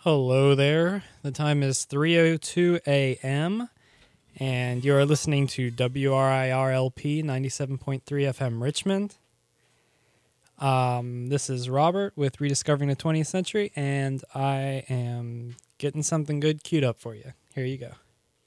Hello there. The time is 3:02 a.m. and you are listening to WRIRLP 97.3 FM Richmond. This is Robert with Rediscovering the 20th Century, and I am getting something good queued up for you. Here you go.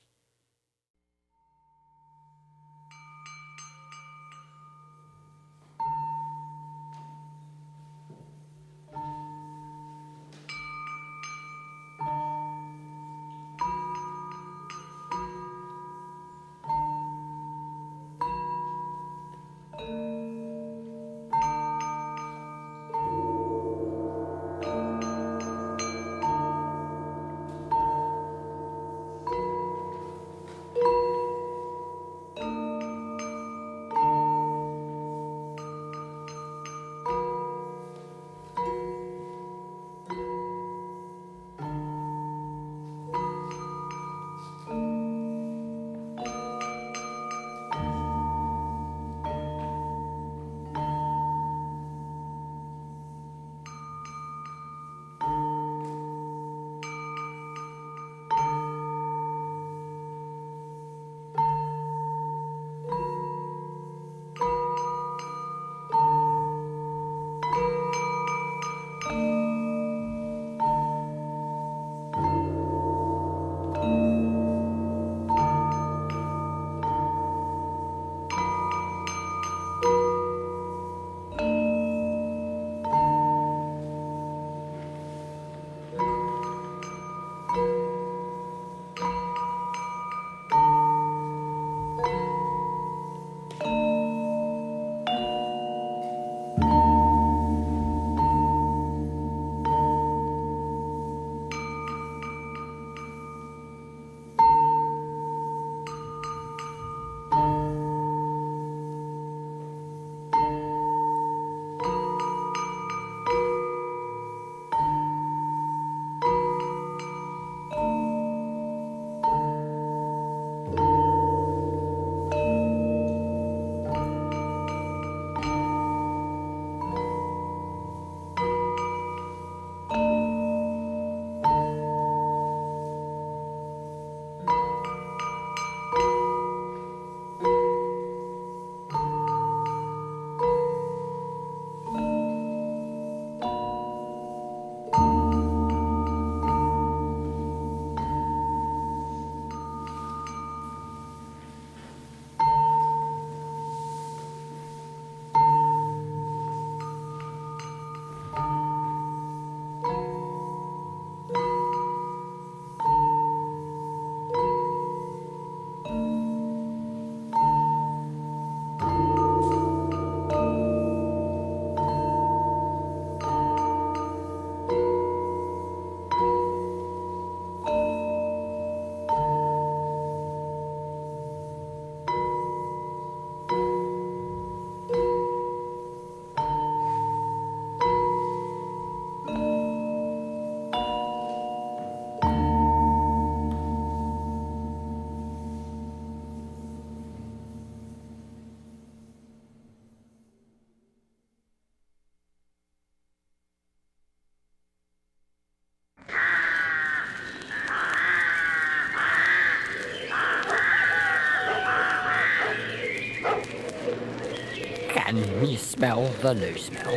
Can you smell the new smell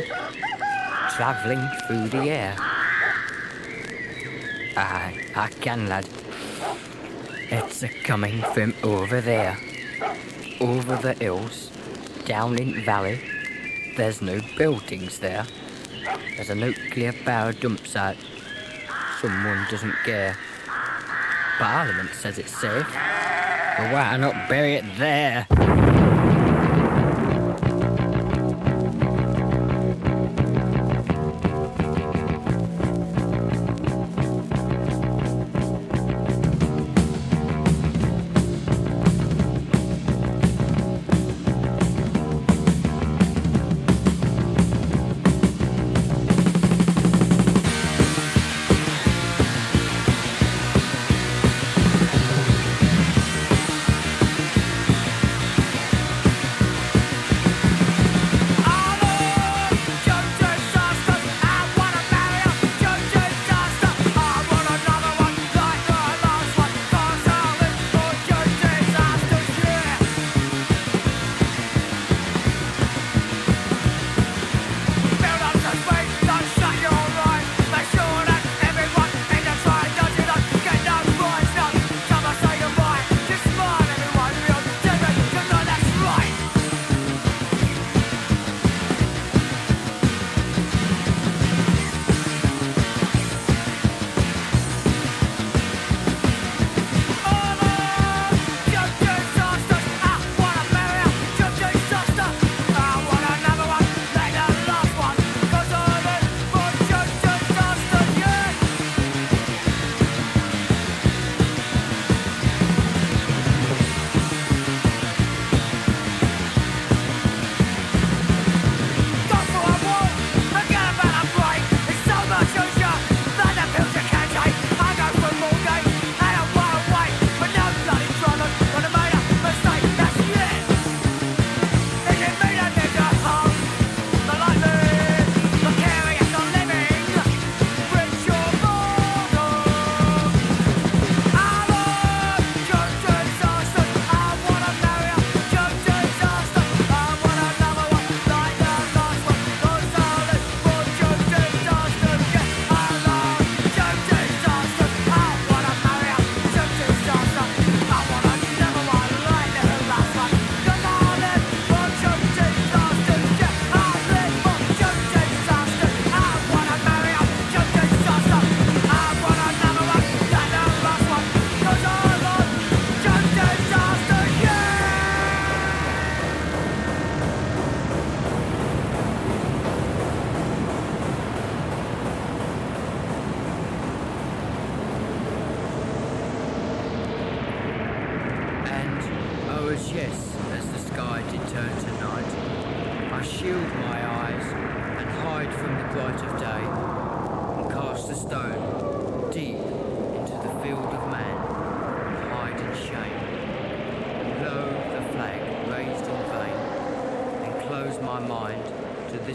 travelling through the air? Aye, I can, lad. It's a-coming from over there, over the hills, down in the valley. There's no buildings there. There's a nuclear power dump site. Someone doesn't care. Parliament says it's safe. But why not bury it there?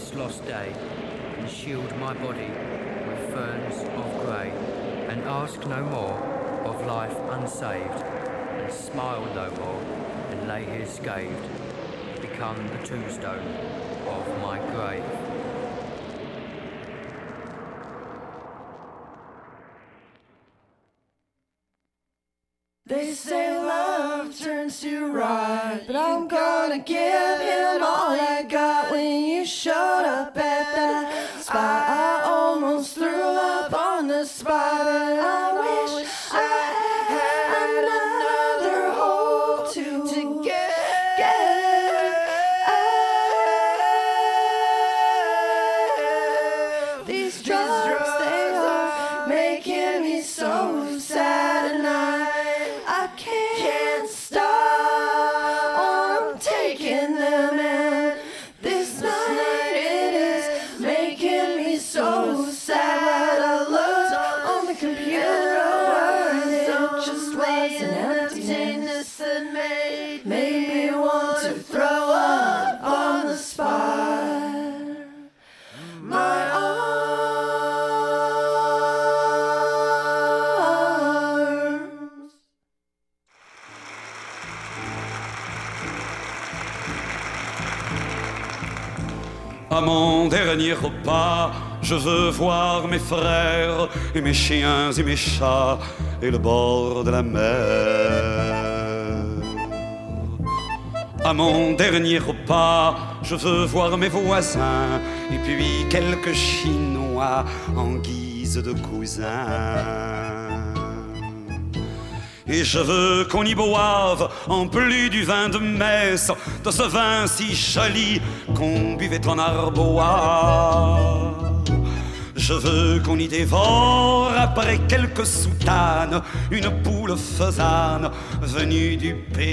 this lost day, and shield my body with ferns of grey, and ask no more of life unsaved, and smile no more, and lay here scathed, become the tombstone of my grave. They say love turns to rot, but I'm gonna give him all I got. When you showed up at that spot, I almost threw up on the spot, and I wish I had another hope to get these drugs, they are making me so sad, and I can't stop. I'm taking them, and this night it is making me so sad. I looked on the computer and it just was an emptiness that made me want to throw up on the spot. My arms. À mon dernier repas, je veux voir mes frères et mes chiens et mes chats et le bord de la mer. À mon dernier repas, je veux voir mes voisins et puis quelques Chinois en guise de cousins. Et je veux qu'on y boive en plus du vin de messe, de ce vin si joli qu'on buvait en Arbois. Je veux qu'on y dévore, après quelques soutanes, une poule faisane venue du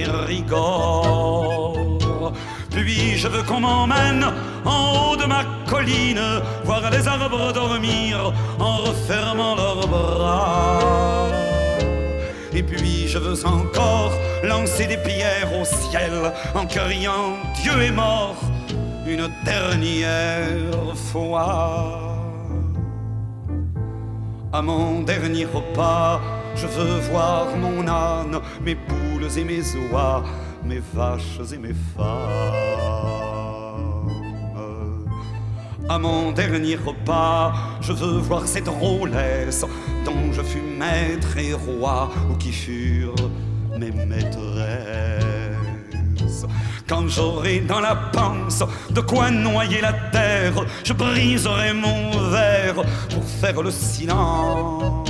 Périgord. Puis je veux qu'on m'emmène en haut de ma colline, voir les arbres dormir en refermant leurs bras. Et puis je veux encore lancer des pierres au ciel en criant « Dieu est mort » une dernière fois. À mon dernier repas, je veux voir mon âne, mes poules et mes oies, mes vaches et mes femmes. À mon dernier repas, je veux voir cette drôlesse dont je fus maître et roi, ou qui furent mes maîtresses. Quand j'aurai dans la panse de quoi noyer la terre, je briserai mon verre pour faire le silence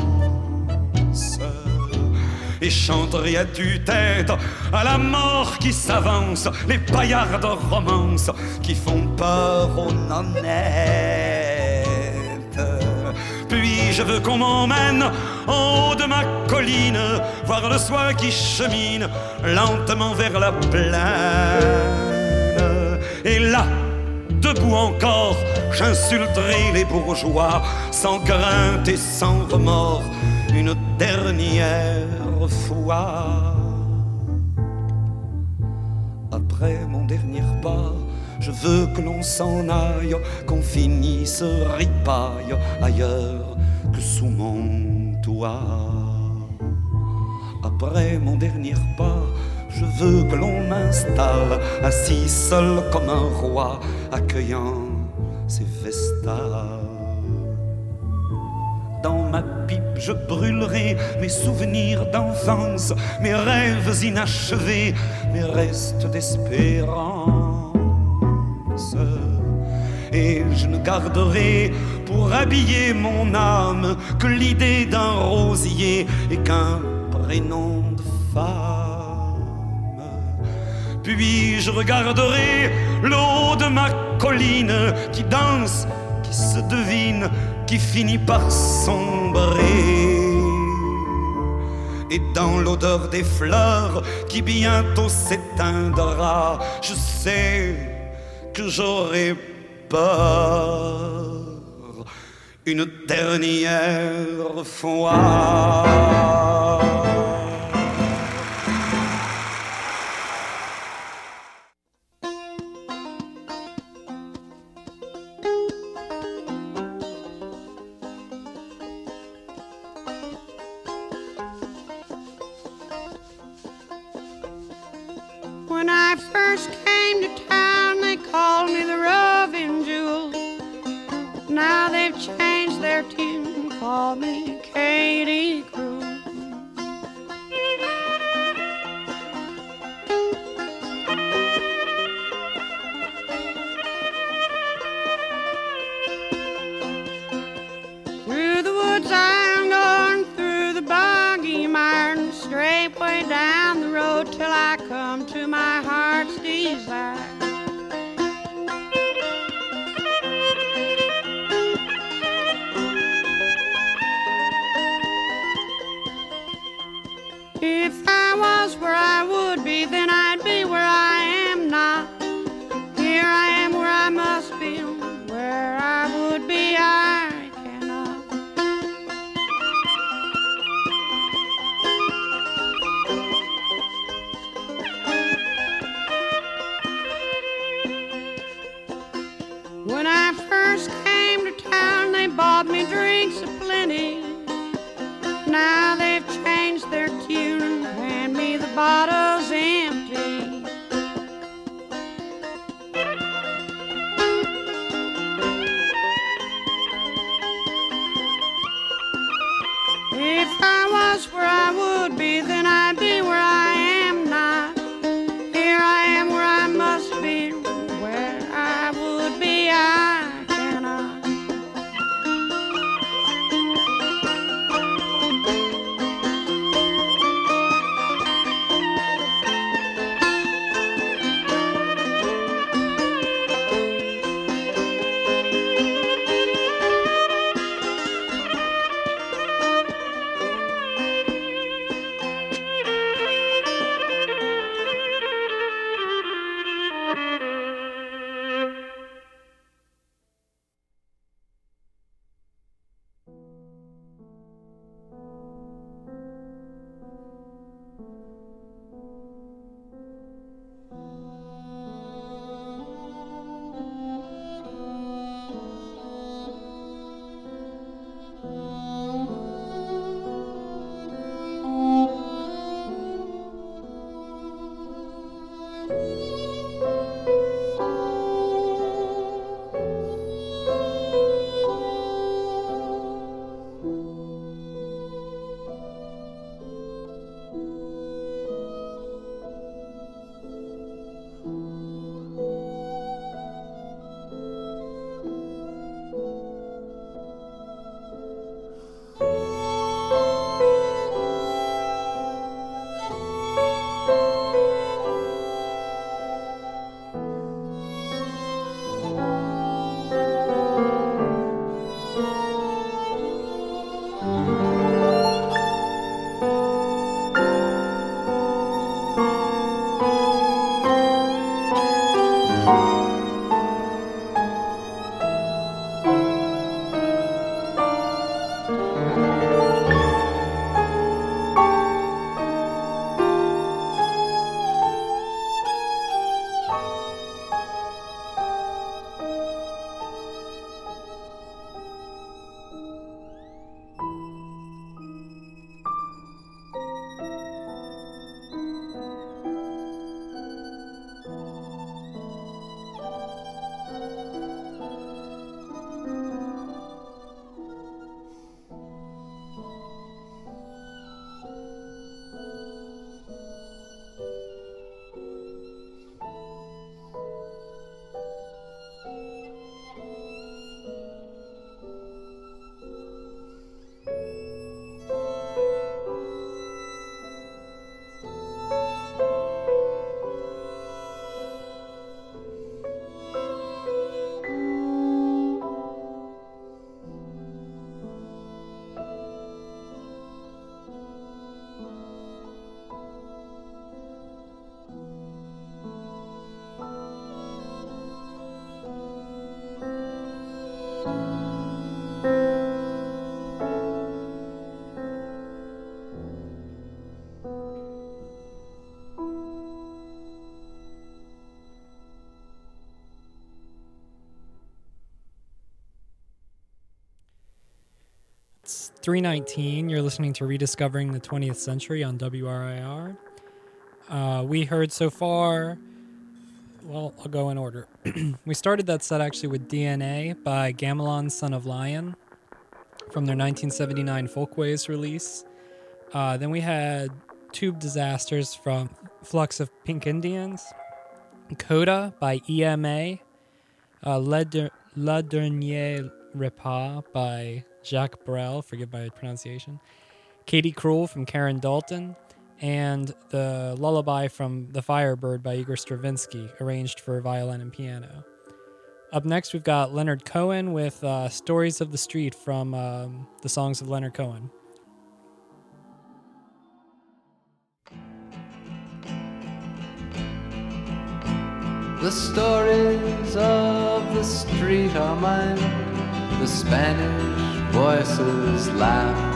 et chanterai à tue-tête à la mort qui s'avance, les paillardes romances qui font peur aux nonnettes. Puis je veux qu'on m'emmène en haut de ma colline, voir le soir qui chemine lentement vers la plaine. Et là, debout encore, j'insulterai les bourgeois, sans crainte et sans remords, une dernière fois. Après mon dernier repas, je veux que l'on s'en aille, qu'on finisse ripaille ailleurs que sous mon toit. Après mon dernier repas, je veux que l'on m'installe, assis seul comme un roi, accueillant ses vestales. Dans ma pipe, je brûlerai mes souvenirs d'enfance, mes rêves inachevés, mes restes d'espérance. Et je ne garderai pour habiller mon âme que l'idée d'un rosier et qu'un prénom de femme. Puis je regarderai l'eau de ma colline qui danse, qui se devine, qui finit par sombrer. Et dans l'odeur des fleurs qui bientôt s'éteindra, je sais que j'aurai peur une dernière fois. first came to town, they called me the Roving Jewel. Now they've changed their tune, called me Katie Crew. Through the woods I'm going, through the boggy mire, straight way down the road till I come to my heart's desire. If I was where I would be, then I'd be where I am not. Here I am where I must be, where I would be I cannot. When I first came to town, they bought me drinks aplenty. Now they've changed their tune and hand me the bottles empty. If I was where I would be, then I'd be where I am not. Here I am where I must be, where I would be I cannot. It's 3:19. You're listening to Rediscovering the 20th Century on WRIR. We heard so far Well, I'll go in order. We started that set actually with DNA by Gamelan Son of Lion from their 1979 Folkways release. Then we had Tube Disasters from Flux of Pink Indians, Coda by EMA, La Dernière Repas by Jacques Brel, forgive my pronunciation, Katie Cruel from Karen Dalton, and the Lullaby from The Firebird by Igor Stravinsky, arranged for violin and piano. Up next, we've got Leonard Cohen with Stories of the Street from the Songs of Leonard Cohen. The stories of the street are mine, the Spanish voices laugh.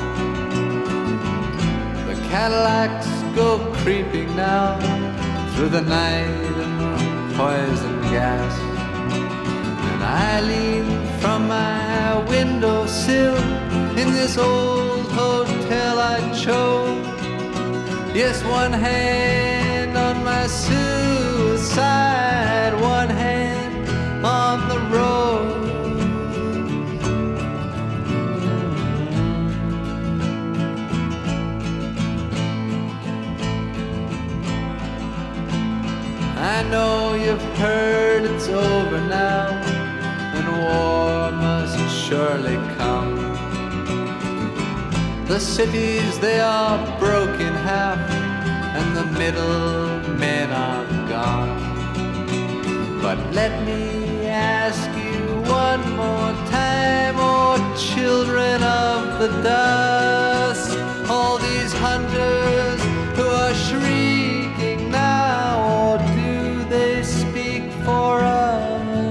The Cadillacs go creeping now through the night in the poison gas. And I lean from my windowsill in this old hotel I chose. Yes, one hand on my suicide, one hand on the road. I know you've heard it's over now, and war must surely come. The cities, they are broken half, and the middle men are gone. But let me ask you one more time, oh children of the dust, all these hunters who are shrieking now, or do they speak for us?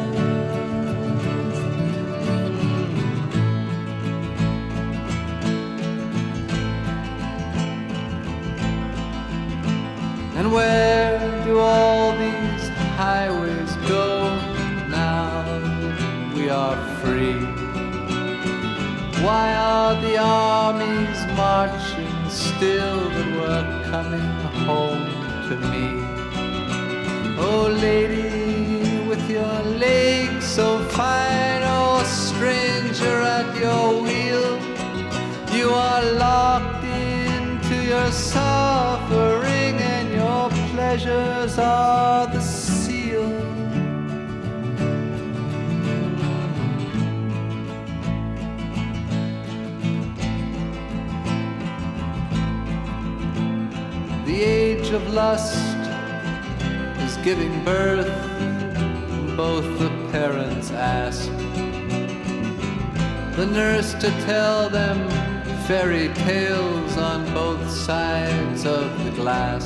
And where do all these highways go now that we are free? Why are the armies marching still that we're coming home to me? Oh lady, with your legs so fine, oh stranger at your wheel, you are locked into your suffering, and your pleasures are the seal. The age of lust is giving birth, both the parents ask the nurse to tell them fairy tales on both sides of the glass.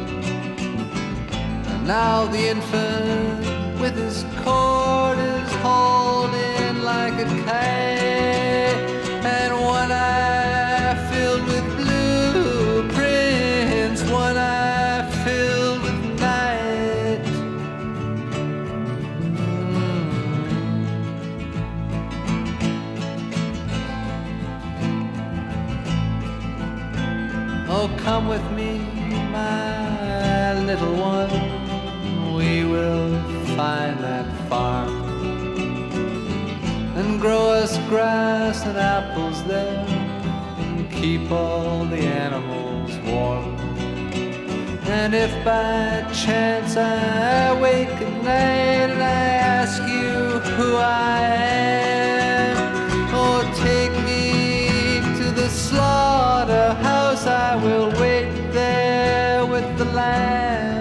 And now the infant with his cord is hauled in like a kite, and one eye filled with blueprints, one eye filled with night. Oh, come with me, my little one, we will find that farm and grow us grass and apples there, and keep all the animals warm. And if by chance I wake at night and I ask you who I am, oh, take me to the slaughterhouse, I will wait there with the lamb.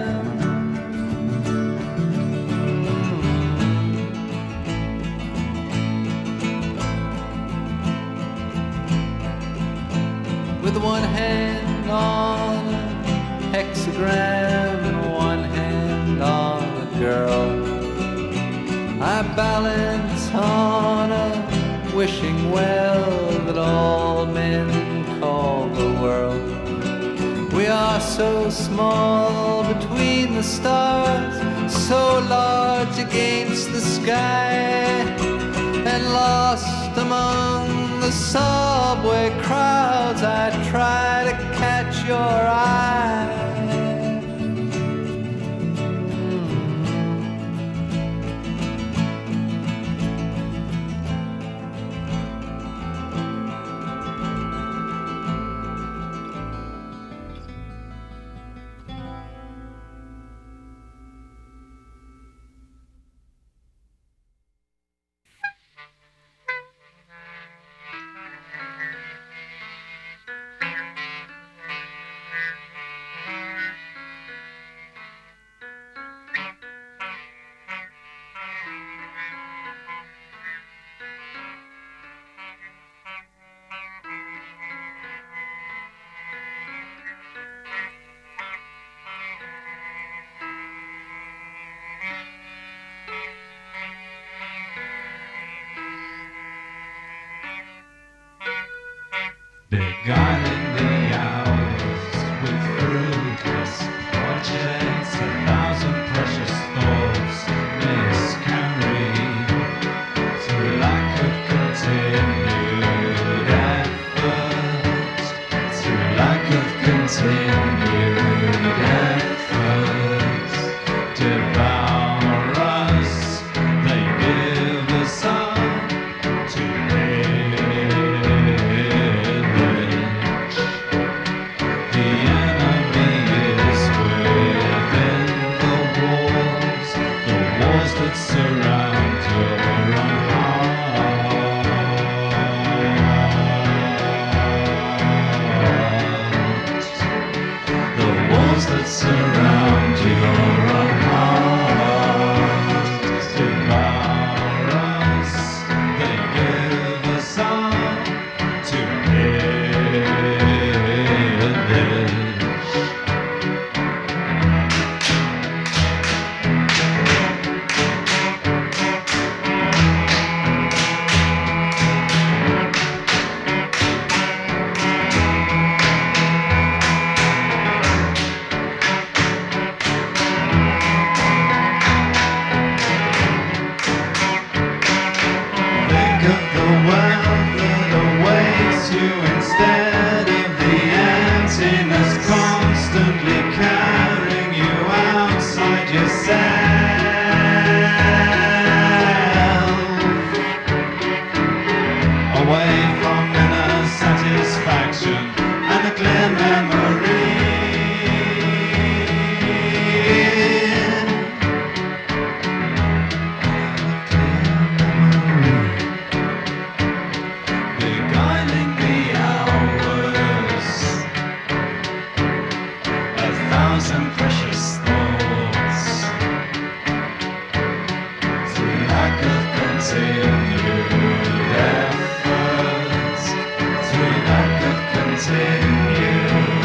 With one hand on a hexagram and one hand on a girl, I balance on a wishing well that all men call the world. We are so small between the stars, so large against the sky, and lost among the subway crowds, I try to catch your eye. beguiling the hours with fruitless projects. 1,000 precious thoughts miscarry through lack of continued effort, through lack of continued effort. Devour us, they give us up to pillage. The enemy is within the walls that surround your own heart. The walls that surround your own heart devour us, they give us up to pillage. Think of the wealth that awaits you instead of the emptiness constantly carrying you outside yourself, away from inner satisfaction and a clear memory. Beguiling the hours, 1,000 precious thoughts, through lack of continued efforts, through lack of continued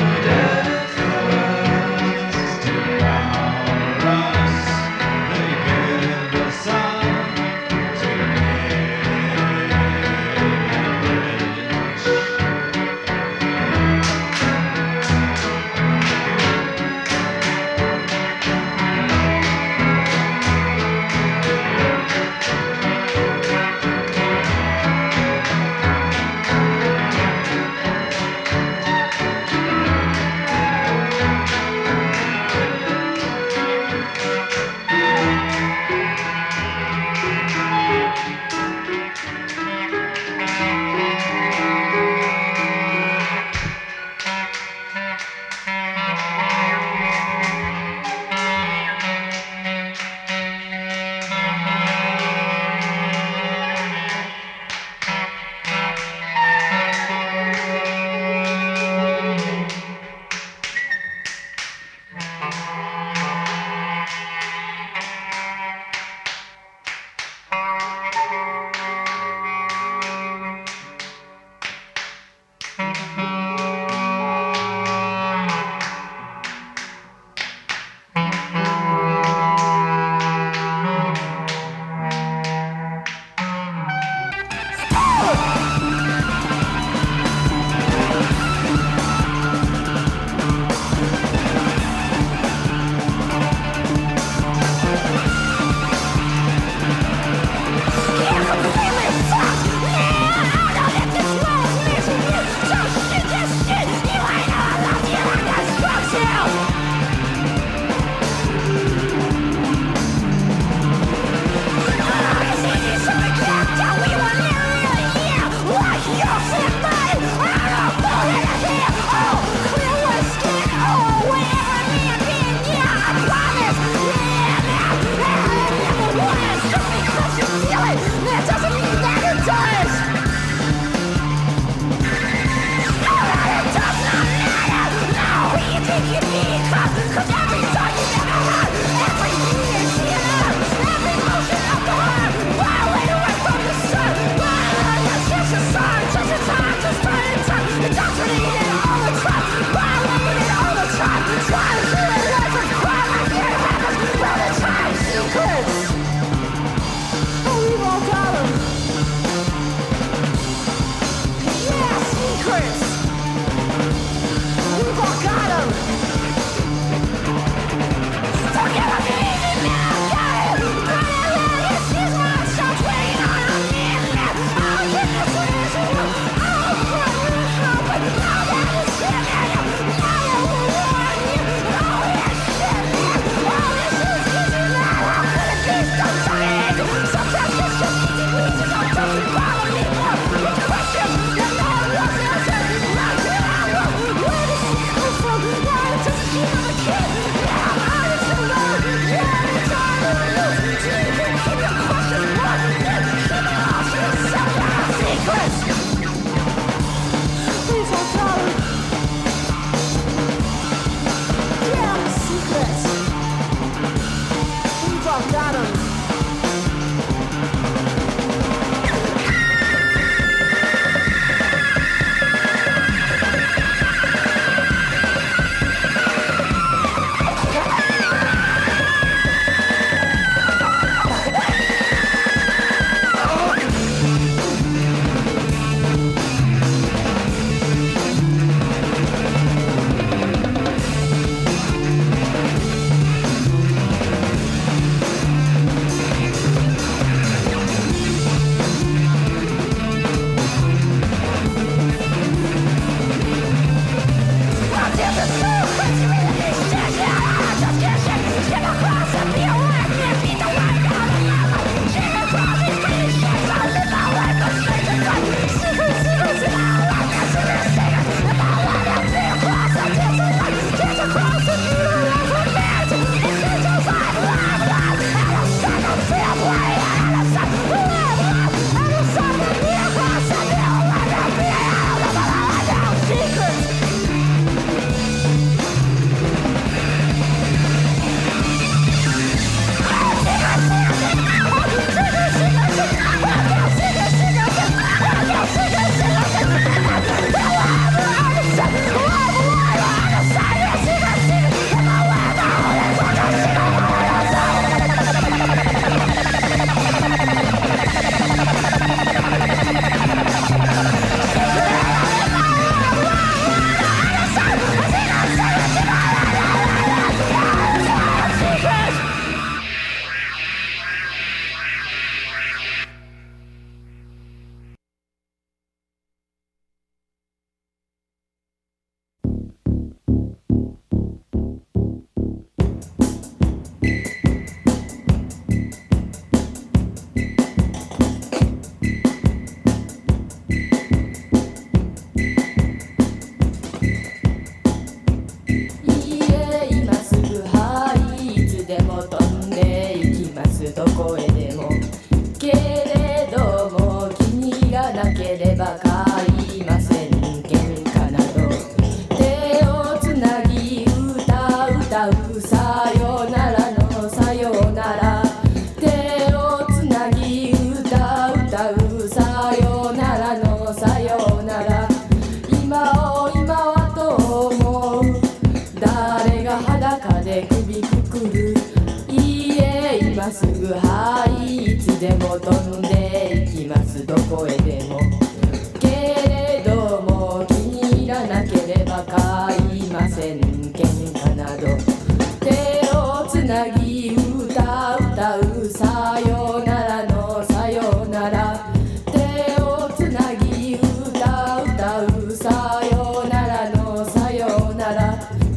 がなければ買いません喧嘩など手をつなぎ歌うさよならのさよなら手をつなぎ歌うさよならのさよなら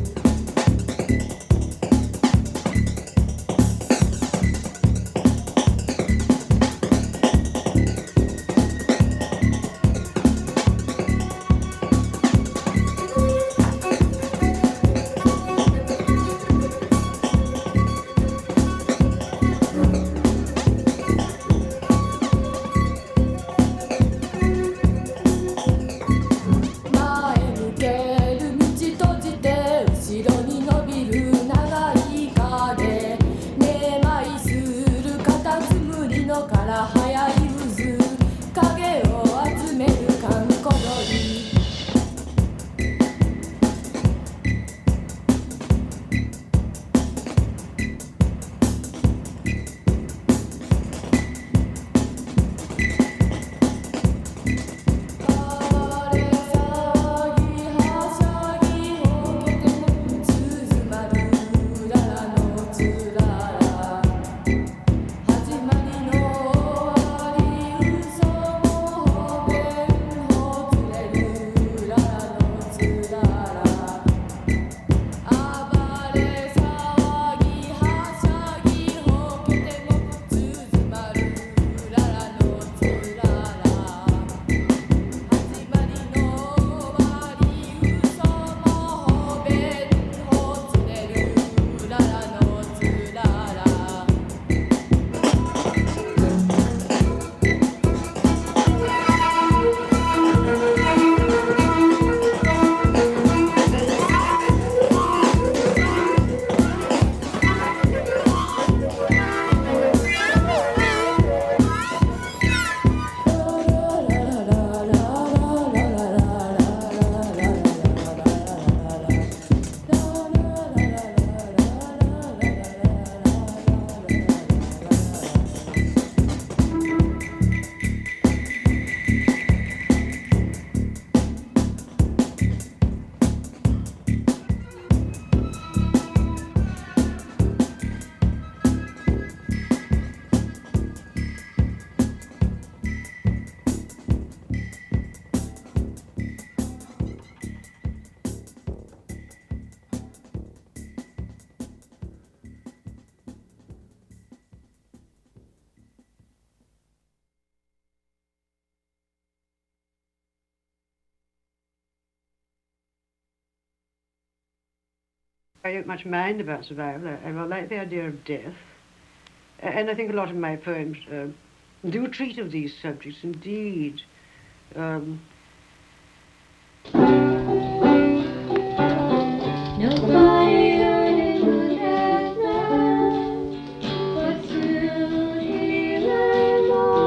I don't much mind about survival. I like the idea of death. And I think a lot of my poems do treat of these subjects, indeed. Nobody heard it last night, but soon he lay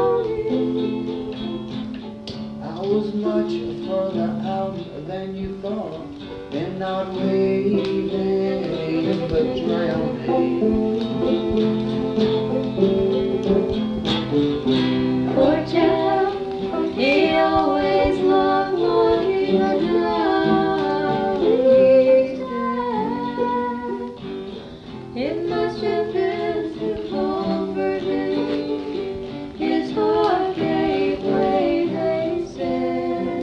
moaning. I was much further out than you thought, and not waving but drowning. Poor chap, he always loved walking the drowning. It must have been to comfort him. His heart gave way, they said.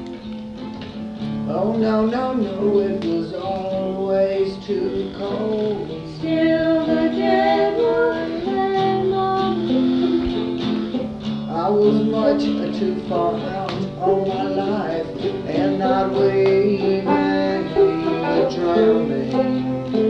Oh no, no, no, it was always too cold. Still the dead one lay moaning. I was much too far out all my life, and not waving but drowning.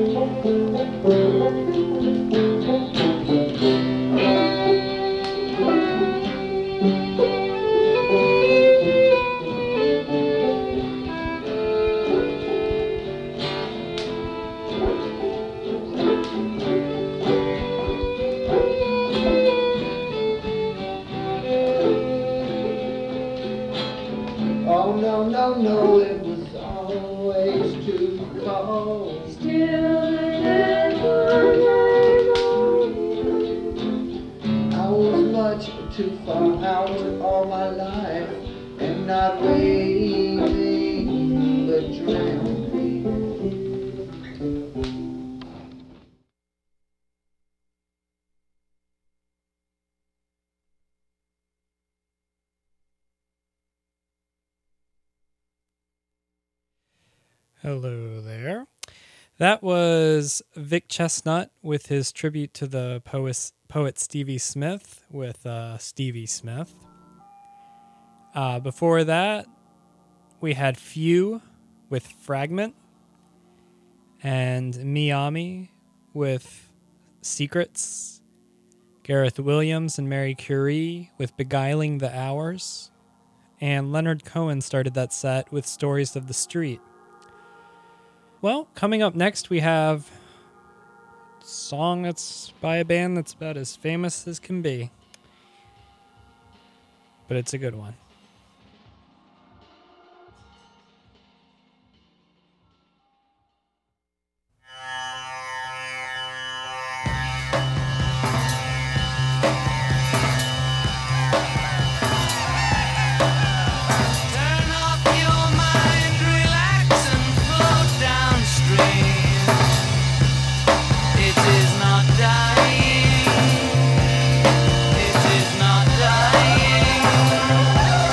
Oh no, no, no, it was always too cold. Still the dead one lay moaning. I was much too far out all my life, and not waving would drown me. Hello there. That was Vic Chestnut with his tribute to the poet Stevie Smith with Stevie Smith. Before that, we had Few with Fragment and Miami with Secrets. Gareth Williams and Mary Curie with Beguiling the Hours. And Leonard Cohen started that set with Stories of the Street. Well, coming up next, we have a song that's by a band that's about as famous as can be. But it's a good one. It is not dying.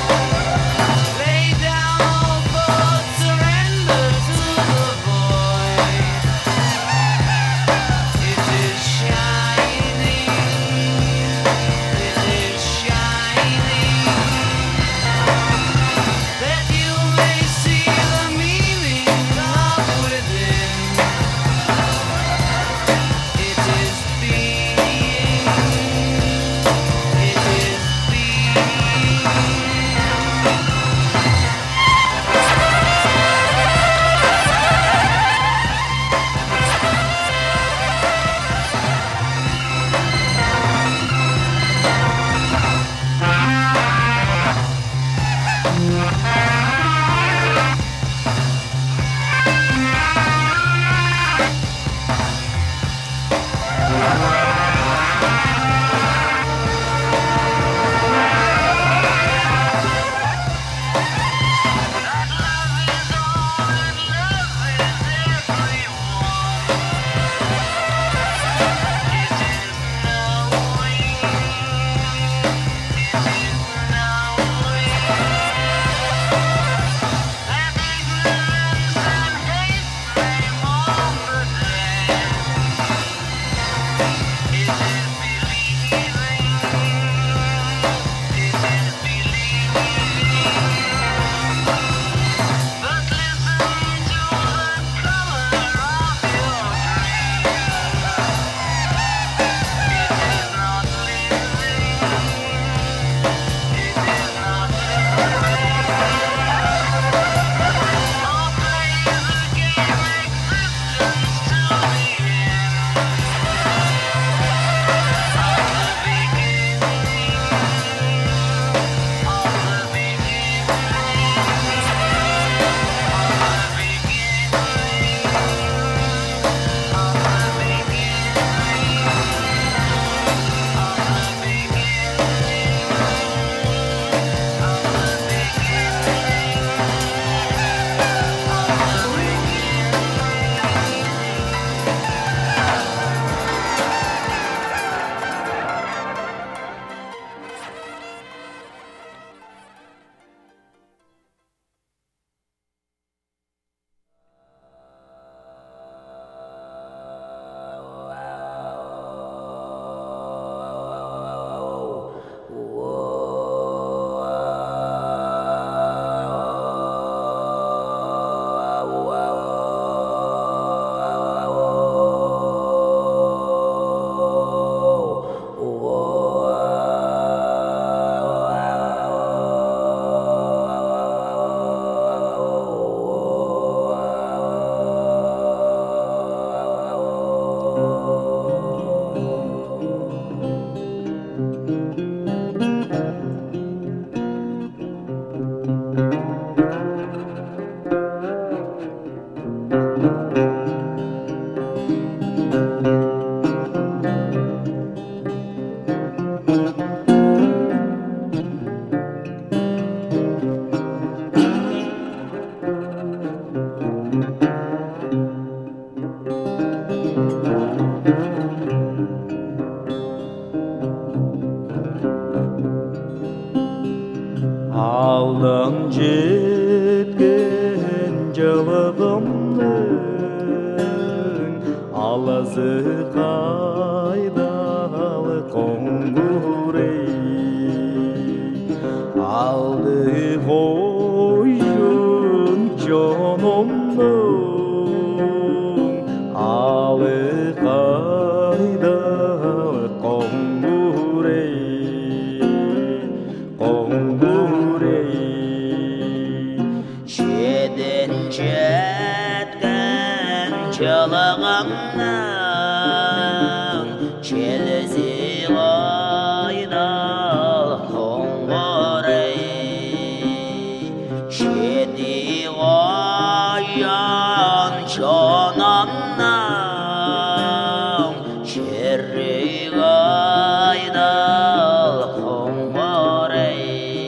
жылығымның алазы қайдалы қоңғырей алды қойын жанымның алы қайдалы қоңғырей Шеден жеткен жылығымның челізі қайдал қоңғырай шеди қайын жанымның шерри қайдал қоңғырай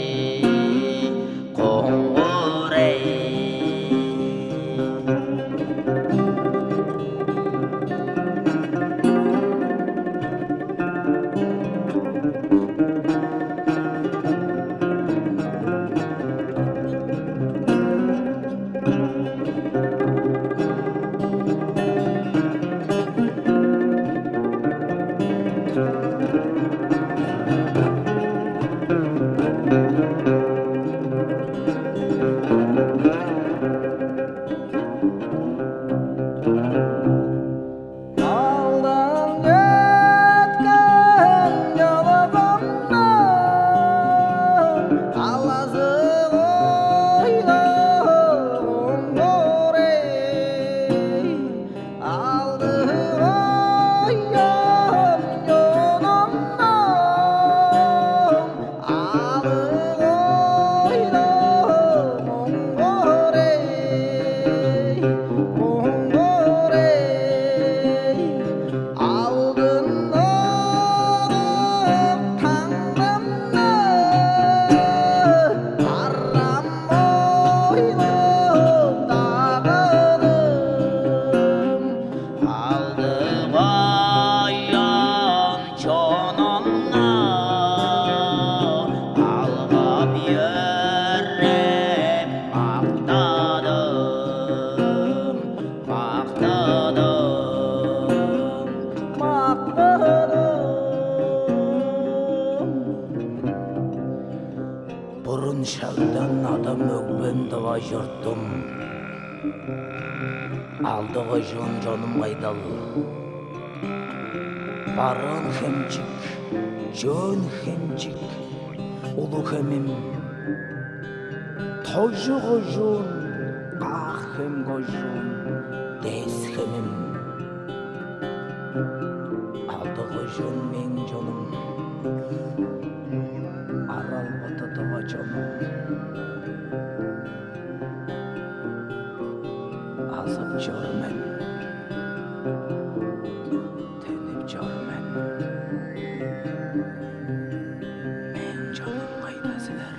Бұрын шалдан адам өкпендіға жұрттым алдығы жон жоным қайдал барын хемчик жон хемчик ұлы хемім тойжығы жон ақ хемгі жон дес хемім алдығы жон мен жоным арал батыдыға жоным азап жормен теніп жормен мен жоным қайдасылар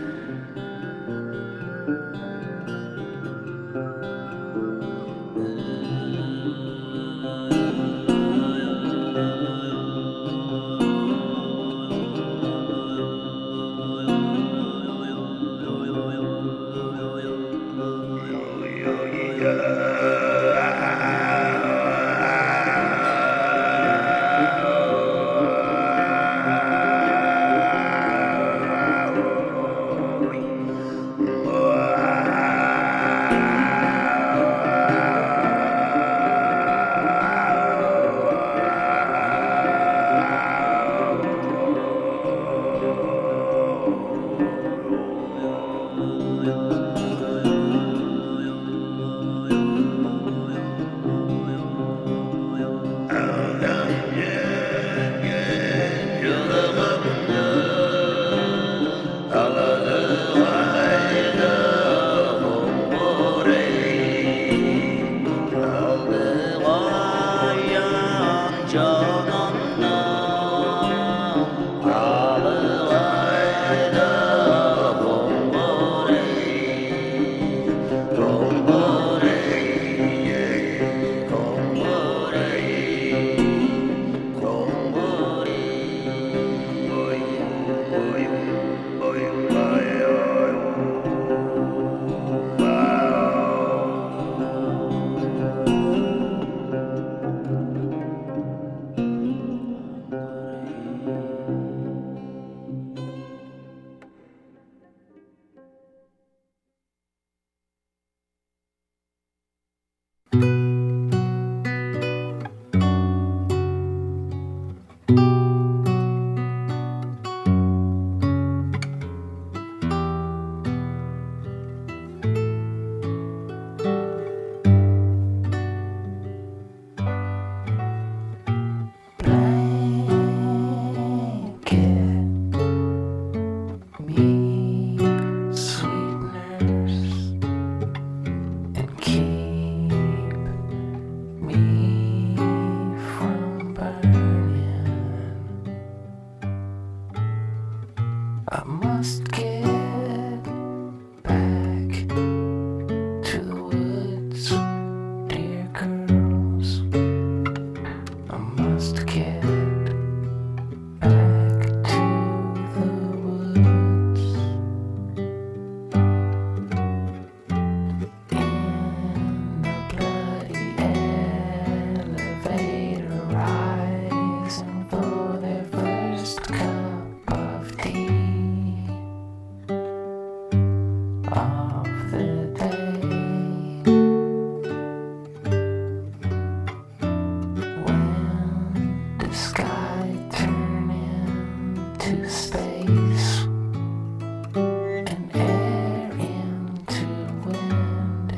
sky turn into space and air into wind.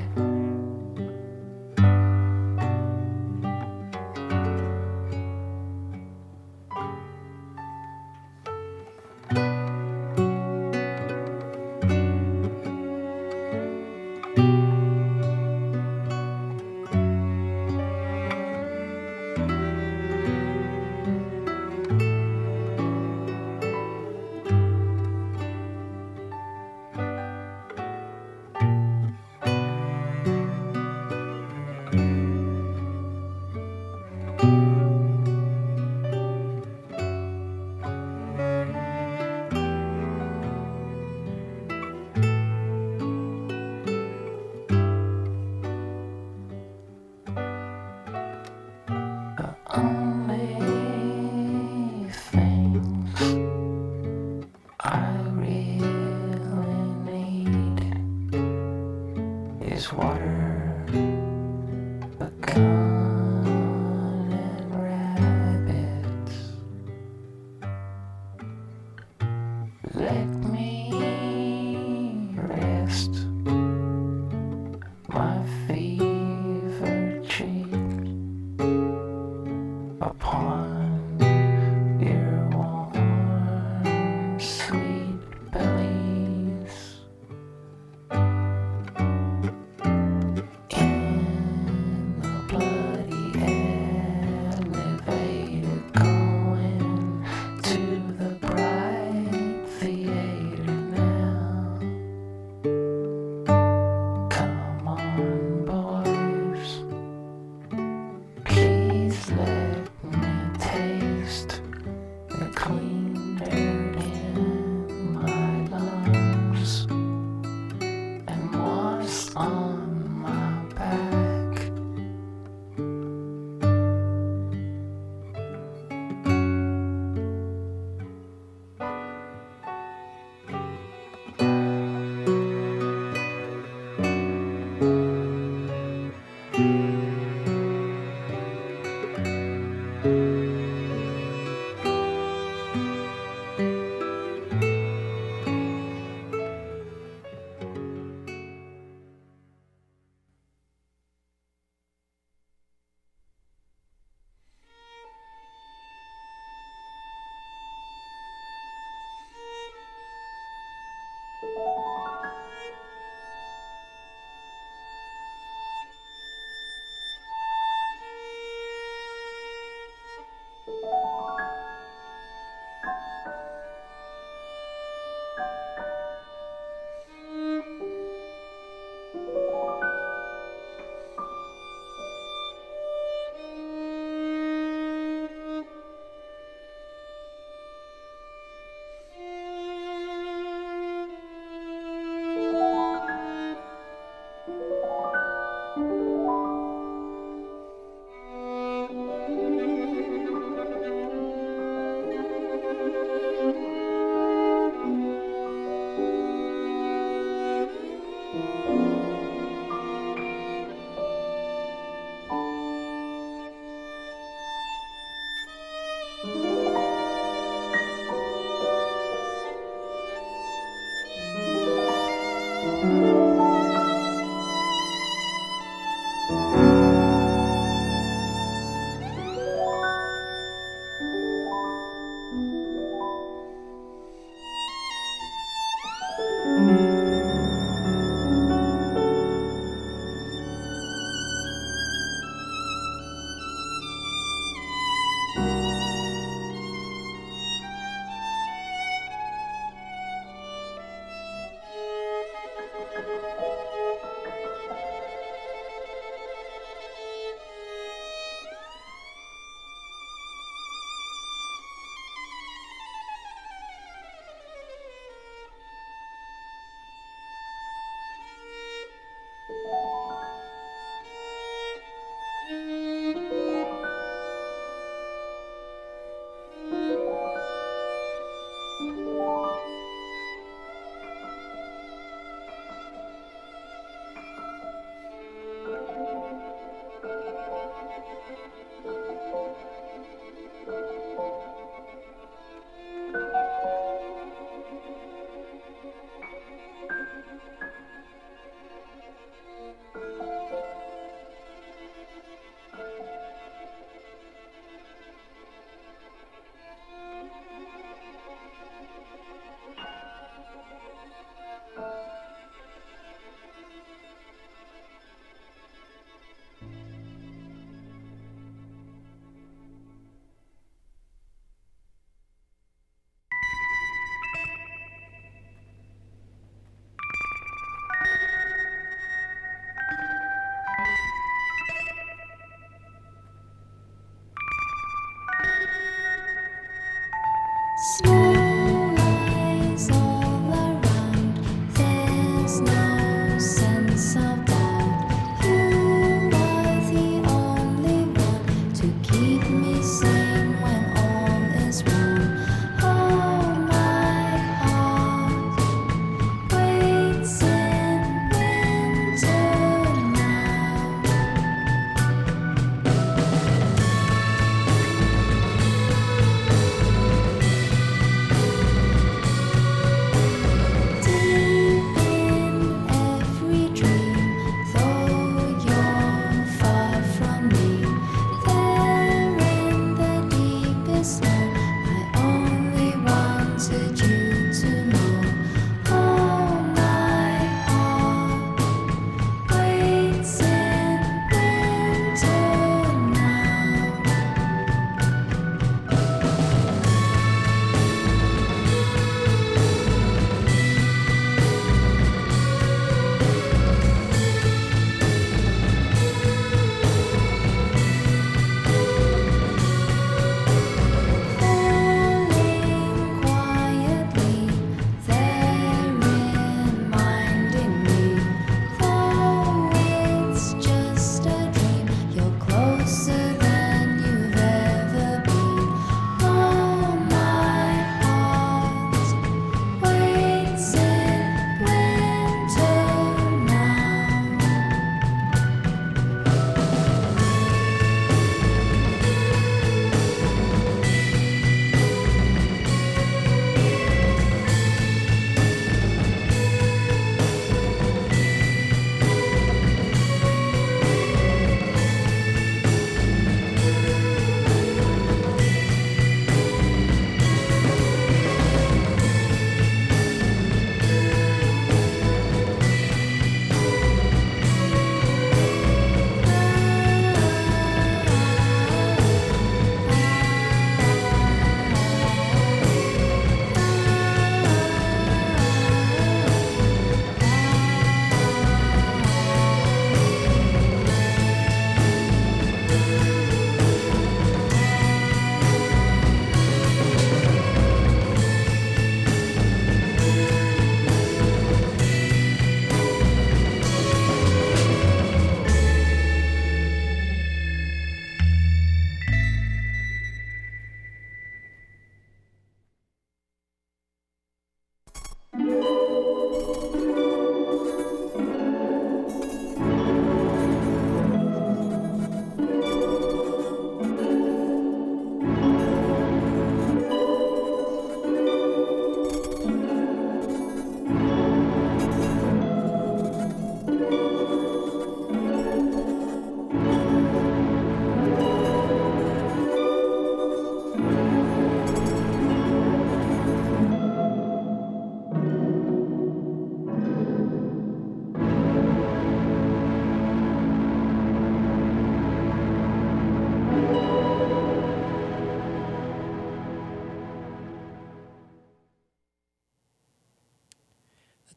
Only things I really need is water, a gun, and rabbits. Let me rest my fever cheek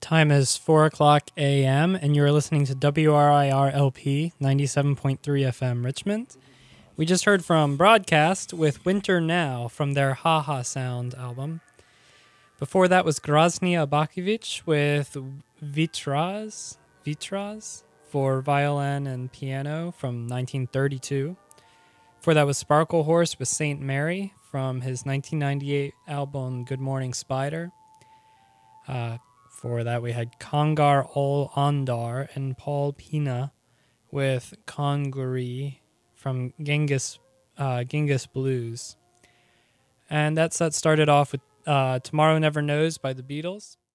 Time is 4 o'clock a.m., and you're listening to WRIR LP 97.3 FM Richmond. We just heard from Broadcast with Winter Now from their Ha Ha Sound album. Before that was Grozny Abakovich with Vitraz for violin and piano from 1932. Before that was Sparkle Horse with Saint Mary from his 1998 album Good Morning Spider. For that we had Kongar Ol Ondar and Paul Pina with Konguri from Genghis Blues. And that set started off with Tomorrow Never Knows by the Beatles.